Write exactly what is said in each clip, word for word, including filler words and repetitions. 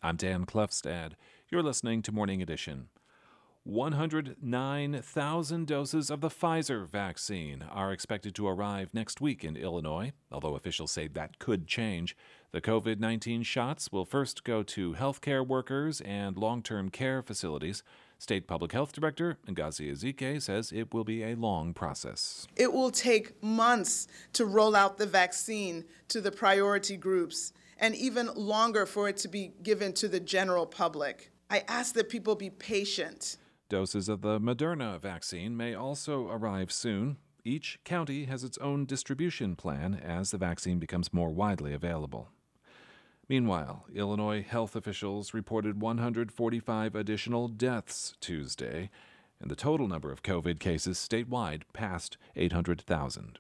I'm Dan Klefstad. You're listening to Morning Edition. one hundred nine thousand doses of the Pfizer vaccine are expected to arrive next week in Illinois, although officials say that could change. The covid nineteen shots will first go to healthcare workers and long-term care facilities. State Public Health Director Ngozi Ezike says it will be a long process. It will take months to roll out the vaccine to the priority groups, and even longer for it to be given to the general public. I ask that people be patient. Doses of the Moderna vaccine may also arrive soon. Each county has its own distribution plan as the vaccine becomes more widely available. Meanwhile, Illinois health officials reported one hundred forty-five additional deaths Tuesday, and the total number of COVID cases statewide passed eight hundred thousand.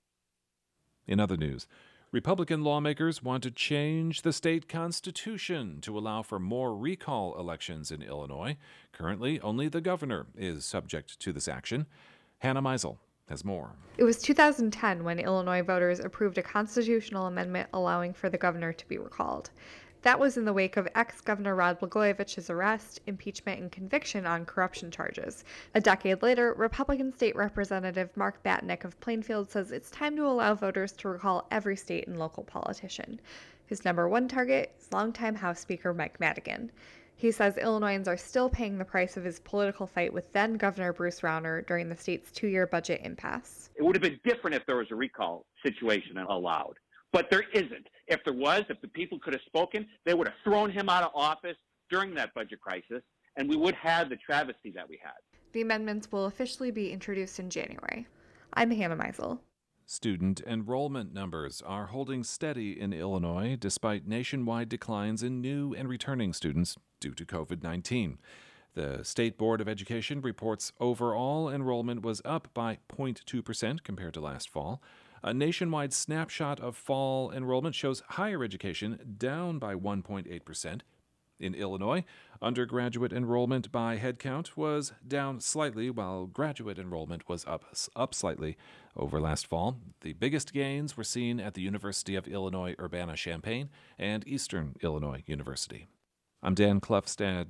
In other news, Republican lawmakers want to change the state constitution to allow for more recall elections in Illinois. Currently, only the governor is subject to this action. Hannah Meisel has more. It was two thousand ten when Illinois voters approved a constitutional amendment allowing for the governor to be recalled. That was in the wake of ex-Governor Rod Blagojevich's arrest, impeachment, and conviction on corruption charges. A decade later, Republican State Representative Mark Batnick of Plainfield says it's time to allow voters to recall every state and local politician. His number one target is longtime House Speaker Mike Madigan. He says Illinoisans are still paying the price of his political fight with then-Governor Bruce Rauner during the state's two-year budget impasse. It would have been different if there was a recall situation allowed. But there isn't. If there was, if the people could have spoken, they would have thrown him out of office during that budget crisis, and we would have the travesty that we had. The amendments will officially be introduced in January. I'm Hannah Meisel. Student enrollment numbers are holding steady in Illinois despite nationwide declines in new and returning students due to covid nineteen. The State Board of Education reports overall enrollment was up by zero point two percent compared to last fall. A nationwide snapshot of fall enrollment shows higher education down by one point eight percent. In Illinois, undergraduate enrollment by headcount was down slightly, while graduate enrollment was up, up slightly over last fall. The biggest gains were seen at the University of Illinois Urbana-Champaign and Eastern Illinois University. I'm Dan Klefstad.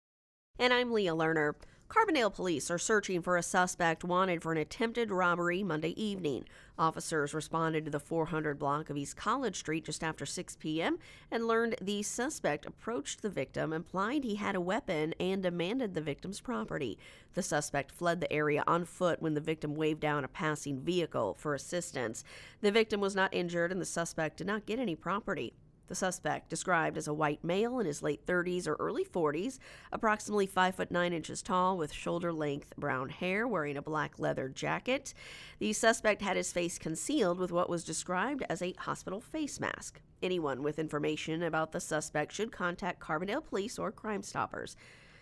And I'm Leah Lerner. Carbondale police are searching for a suspect wanted for an attempted robbery Monday evening. Officers responded to the four hundred block of East College Street just after six p.m. and learned the suspect approached the victim, implied he had a weapon, and demanded the victim's property. The suspect fled the area on foot when the victim waved down a passing vehicle for assistance. The victim was not injured, and the suspect did not get any property. The suspect, described as a white male in his late thirties or early forties, approximately five foot nine inches tall with shoulder-length brown hair, wearing a black leather jacket. The suspect had his face concealed with what was described as a hospital face mask. Anyone with information about the suspect should contact Carbondale Police or Crime Stoppers.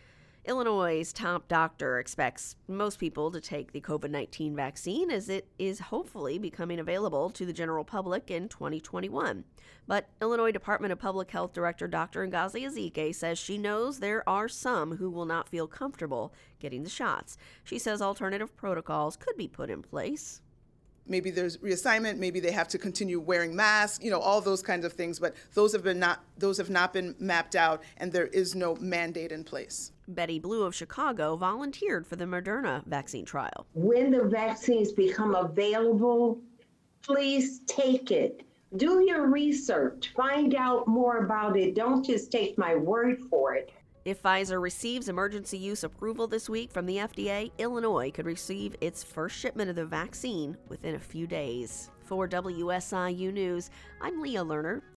Illinois' top doctor expects most people to take the covid nineteen vaccine as it is hopefully becoming available to the general public in twenty twenty-one. But Illinois Department of Public Health Director Doctor Ngozi Ezike says she knows there are some who will not feel comfortable getting the shots. She says alternative protocols could be put in place. Maybe there's reassignment, maybe they have to continue wearing masks, you know, all those kinds of things, but those have been not those have not been mapped out, and there is no mandate in place. Betty Blue of Chicago volunteered for the Moderna vaccine trial. When the vaccines become available, please take it. Do your research. Find out more about it. Don't just take my word for it. If Pfizer receives emergency use approval this week from the F D A, Illinois could receive its first shipment of the vaccine within a few days. For W S I U News, I'm Leah Lerner.